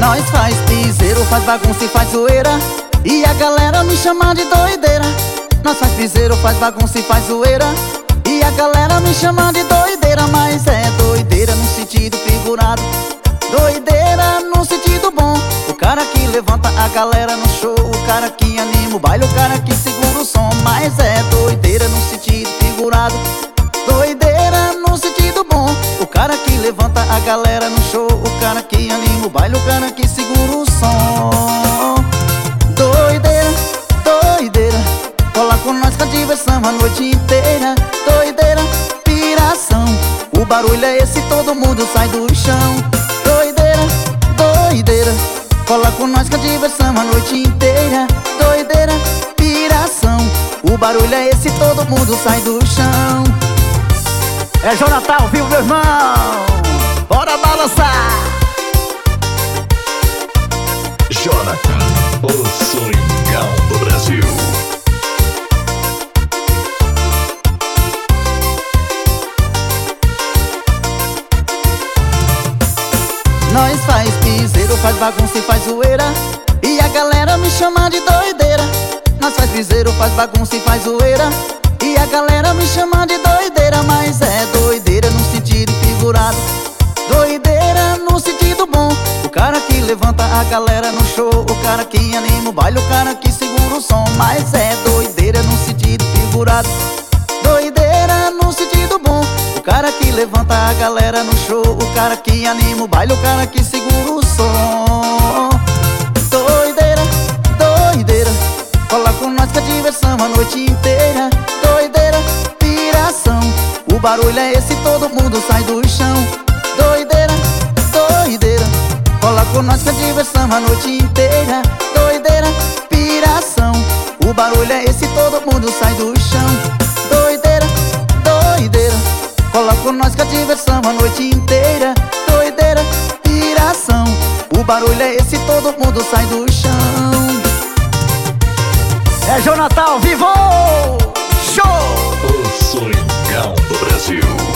Nós faz piseiro, faz bagunça e faz zoeira, e a galera me chama de doideira. Nós faz piseiro, faz bagunça e faz zoeira, e a galera me chama de doideira. Mas é doideira no sentido figurado, doideira no sentido bom. O cara que levanta a galera no show, o cara que anima o baile, o cara que segura o som. Mas é doideira no sentido figurado, doideira no sentido bom. O cara que levanta a galera no show, o cara que anima o baile, o cara que segura o som. Doideira, doideira, cola com nós que a diversão a noite inteira. Doideira, piração, o barulho é esse, todo mundo sai do chão. Doideira, doideira, cola com nós que a diversão a noite inteira. Doideira, piração, o barulho é esse, todo mundo sai do chão. É Jonathan ao vivo, meu irmão, bora balançar. Jonathan, o Swingão do Brasil. Nós faz piseiro, faz bagunça e faz zoeira, e a galera me chama de doideira. Nós faz piseiro, faz bagunça e faz zoeira, e a galera me chama de doideira. Mas é doideira no sentido figurado, doideira no sentido bom. O cara que levanta a galera no show, o cara que anima o baile, o cara que segura o som. Mas é doideira no sentido figurado, doideira no sentido bom. O cara que levanta a galera no show, o cara que anima o baile, o cara que segura o som. Doideira, doideira, cola com nós que a diversão a noite inteira. Doideira, piração, o barulho é esse, todo mundo sai do chão. Doideira, doideira, cola com nós que a diversão a noite inteira. Doideira, piração, o barulho é esse, todo mundo sai do chão. Doideira, doideira, cola com nós que a diversão a noite inteira. Doideira, piração, o barulho é esse, todo mundo sai do chão. É Jonathan ao vivo, show! O Swingão do Brasil.